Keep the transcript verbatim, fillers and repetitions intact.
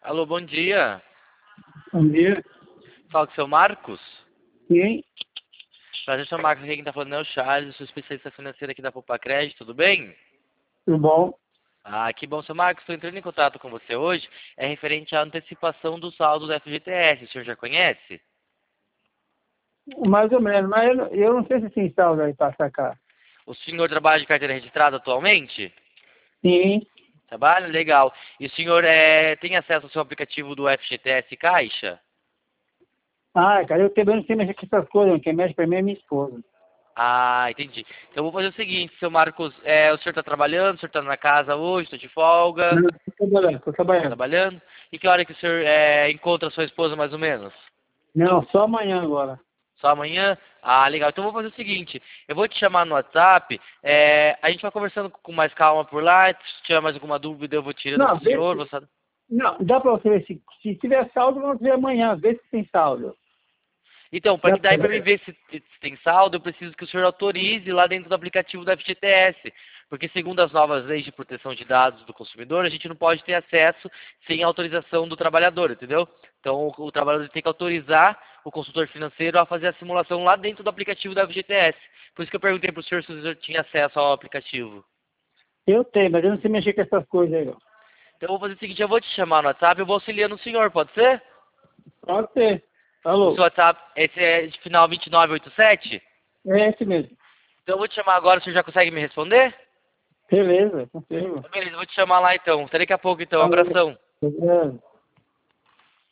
Alô, bom dia. Bom dia. Fala com o seu Marcos. Sim, Prazer, seu Marcos. Aqui quem tá falando é o Charles, eu sou especialista financeiro aqui da Poupa Crédito, tudo bem? tudo bom? Ah, que bom, seu Marcos. Estou entrando em contato com você hoje. É referente à antecipação do saldo do F G T S. O senhor já conhece? Mais ou menos, mas eu, não- eu não sei se tem saldo aí para sacar. O senhor trabalha de carteira registrada atualmente? Sim. Trabalha? Legal. E o senhor é, tem acesso ao seu aplicativo do F G T S Caixa? Ah, cara, eu também não sei mexer com essas coisas, quem mexe pra mim é minha esposa. Ah, entendi. Então eu vou fazer o seguinte, seu Marcos, é, o senhor está trabalhando, o senhor está na casa hoje, estou de folga, Não, estou trabalhando, estou trabalhando. trabalhando. E que hora que o senhor é, encontra a sua esposa mais ou menos? Não, só amanhã agora. Só amanhã? Ah, legal. Então eu vou fazer o seguinte, eu vou te chamar no WhatsApp, é, a gente vai conversando com mais calma por lá, se tiver mais alguma dúvida eu vou tirando com Não, o vê senhor, se, você... não, dá para você ver se, se tiver saldo, vamos ver amanhã, vê se tem saldo. Então, para Dá que daí pra para me ver? ver se, se tem saldo, eu preciso que o senhor autorize lá dentro do aplicativo do F G T S. Porque segundo as novas leis de proteção de dados do consumidor, a gente não pode ter acesso sem autorização do trabalhador, entendeu? Então o, o trabalhador tem que autorizar o consultor financeiro a fazer a simulação lá dentro do aplicativo do F G T S. Por isso que eu perguntei para o senhor se o senhor tinha acesso ao aplicativo. Eu tenho, mas eu não sei mexer com essas coisas aí, não. Então eu vou fazer o seguinte, eu vou te chamar no WhatsApp, eu vou auxiliando o senhor, pode ser? Pode ser. O seu Alô? WhatsApp, esse é de final vinte e nove oitenta e sete? É esse mesmo. Então eu vou te chamar agora, o senhor já consegue me responder? Beleza, consigo. Beleza, eu vou te chamar lá então. Até daqui a pouco então. Alô? Abração. Beleza.